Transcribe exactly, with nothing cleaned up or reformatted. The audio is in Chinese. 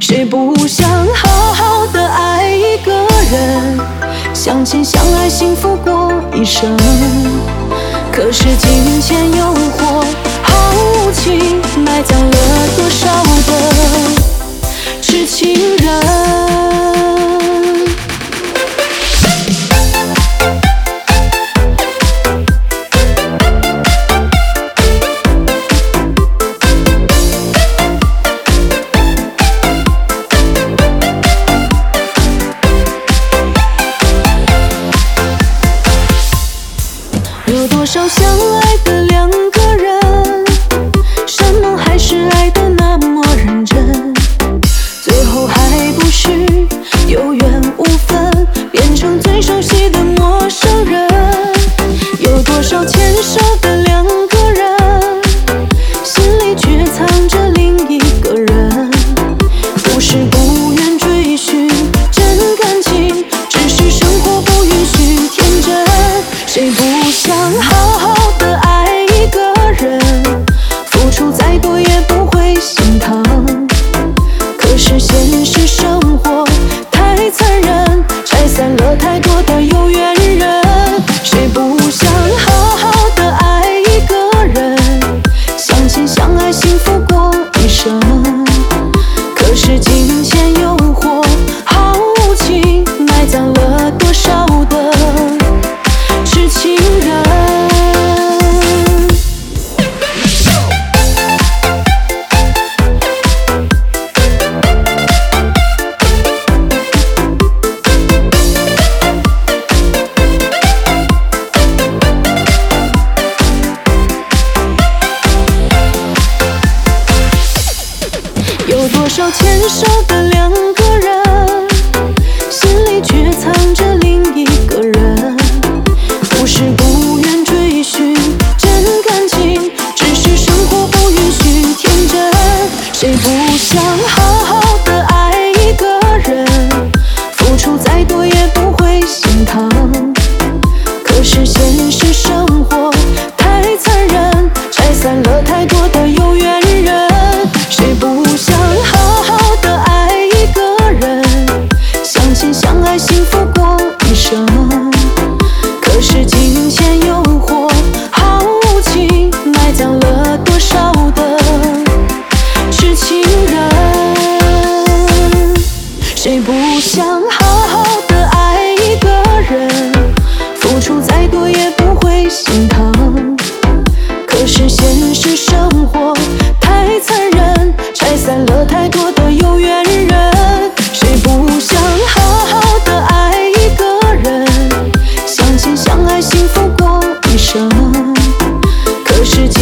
谁不想好好的爱一个人，相亲相爱幸福过一生？可是金钱诱惑，毫无情，埋葬了多少的痴情人。有多少相爱的两个人，山盟海誓爱得那么认真，最后还不是有缘无分，变成最熟悉的陌生人。有多少牵手的两个人，心里却藏着另一个人，不是不愿追寻真感情，只是生活不允许天真。谁不想好好的爱一个人，付出再多也不会心疼？可是现实生活太残忍，拆散了太多的有缘人。谁不想好好的爱一个人，相亲相爱幸福过一生？可是金钱诱惑，毫无情，埋葬了多少的痴情人。有多少牵手的两个人，心里却藏着另一个人，不是不愿追寻真感情，只是生活不允许天真。谁不想好好的爱一个人，付出再多也不会心疼？可是现实生活太残忍，拆散了太多的有缘人。谁不想好好的爱一个人，相亲相爱幸福过一生？可是金钱诱惑，毫无情，埋葬了多少的痴情人。谁不想好好的爱一个人，付出再多也不会心疼？可是现实生活太残忍，拆散了太多的有缘人。谁不想好好的爱一个人，相亲相爱幸福过一生？可是